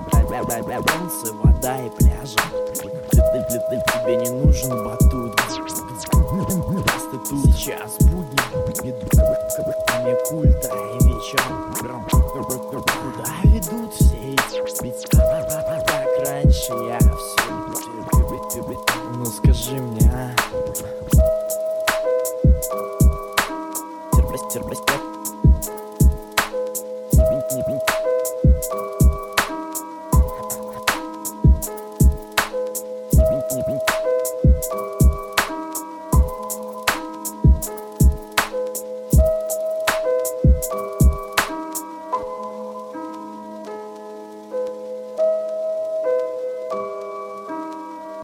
Солнце, вода и пляжи. Тебе не нужен батут. Просто тут сейчас будни. Мне культа и вечером. Куда ведут все эти? Ведь так раньше я